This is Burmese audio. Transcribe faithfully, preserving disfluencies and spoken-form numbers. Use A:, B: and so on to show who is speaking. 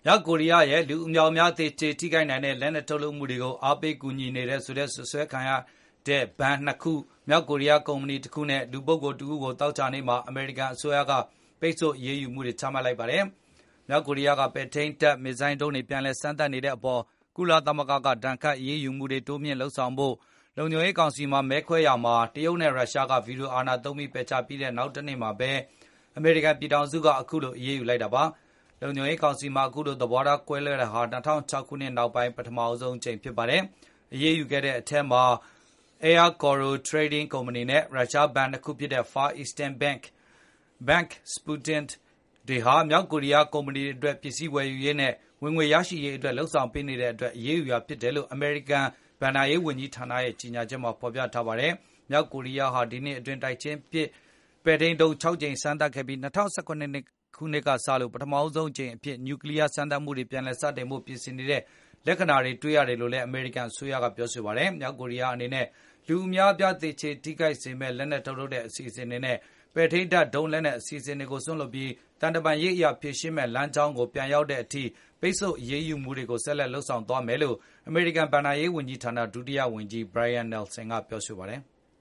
A: မြောက်ကိုရီးယားရဲ့လူအမြောက်အများသေကျေထိခိုက်နိုင်တဲ့လက်နက်ထုတ်လုပ်မှုတွေကိုအားပေးကူညီနေတဲ့ဆိုတဲ့ဆွဆွဲခံရတဲ့ဘဏ်နှစ်ခုမြောက်ကိုရီးယားကုမ္ပဏီတစ်ခုနဲ့လူပုဂ္ဂိုလ်တစ်ခုကိုတောက်ချနေမှာအမေရိကန်အစိုးရကပိတ်ဆို့အရေးယူမှုတွေချမှတ်လိုက်ပါတယ်။မြောက်ကိုရီးယားကပဲထိန်းတပ်မစ်ဇိုင်းဒုံးတွေပြန်လည်စမ်းသပ်နေတဲ့အပေါ်ကုလသမဂ္ဂကဒဏ်ခတ်အရေးယူမှုတွေတိုးမြင့်လှုပ်ဆောင်ဖို့လုံခြုံရေးကောင်စီမှာမဲခွဲရာမှာတရုတ်နဲ့ရုရှားကဗီဒီယိုအာဏာသုံးပြီးပယ်ချပြီးတဲ့နောက်တနေ့မှာပဲအမေရိကန်ပြည်ထောင်စုကအခုလိုအရေးယူလိုက်တာပါ။လုံခြုံရေးကောင်စီမှာအခုလိုသဘောထားကွဲလွဲတဲ့ဟာ၂၀၀၆ခုနှစ်နောက်ပိုင်းပထမဆုံးချိန်ဖြစ်ပါတယ်။အရေးယူခဲ့တဲ့အထက်မှာ Air Coral Trading ကုမ္ပဏီနဲ့ရုရှားဘဏ်တစ်ခုဖြစ်တဲ့ Far Eastern Bank, Bank Sputnik တွေဟာမြောက်ကိုရီးယားကုမ္ပဏီတွေအတွက်ပစ္စည်းဝယ်ယူရေးနဲ့ဝင်ငွေရရှိရေးအတွက်လှုံ့ဆော်ပေးနေတဲ့အတွက်အရေးယူရဖြစ်တယ်လို့အမေရိကန်ဘဏ္ဍာရေးဝန်ကြီးဌာနရဲ့ကြေညာချက်မှာဖော်ပြထားပါတယ်။မြောက်ကိုရီးယားဟာဒီနှစ်အတွင်းတိုက်ချင်းပစ်ပဲ့ထိန်းဒုံးခြောက်ကြိမ်စမ်းသပ်ခဲ့ပြီး၂၀၁၇ခုနှစ်ကစလို့ပထမဆုံးအကြိမ်အဖြစ်နျူကလ িয়ার စမ်းသပ်မှုတွေပြန်လည်စတင်ဖို့ပြင်ဆင်နေတဲ့လက္ခဏာတွေတွေ့ရတယ်လို့လည်းအမေရိကန်အစိုးရကပြောဆိုပါတယ်။မြောက်ကိုရီးယားအနေနဲ့လူအများအပြားသေချေထိခိုက်စေမဲ့လက်နက်ထုတ်လုပ်တဲ့အစီအစဉ်တွေနဲ့ပဲ့ထိန်းတပ်ဒုံးလက်နက်အစီအစဉ်တွေကိုစွန့်လွတ်ပြီးတန်တမာရေးအရာဖြည့်ရှင်းမဲ့လမ်းကြောင်းကိုပြန်ရောက်တဲ့အထိပိတ်ဆို့အရေးယူမှုတွေကိုဆက်လက်လှုပ်ဆောင်သွားမယ်လို့အမေရိကန်ဘဏ္ဍာရေးဝန်ကြီးဌာနဒုတိယဝန်ကြီး Brian Nelson ကပြောဆိုပါတယ်။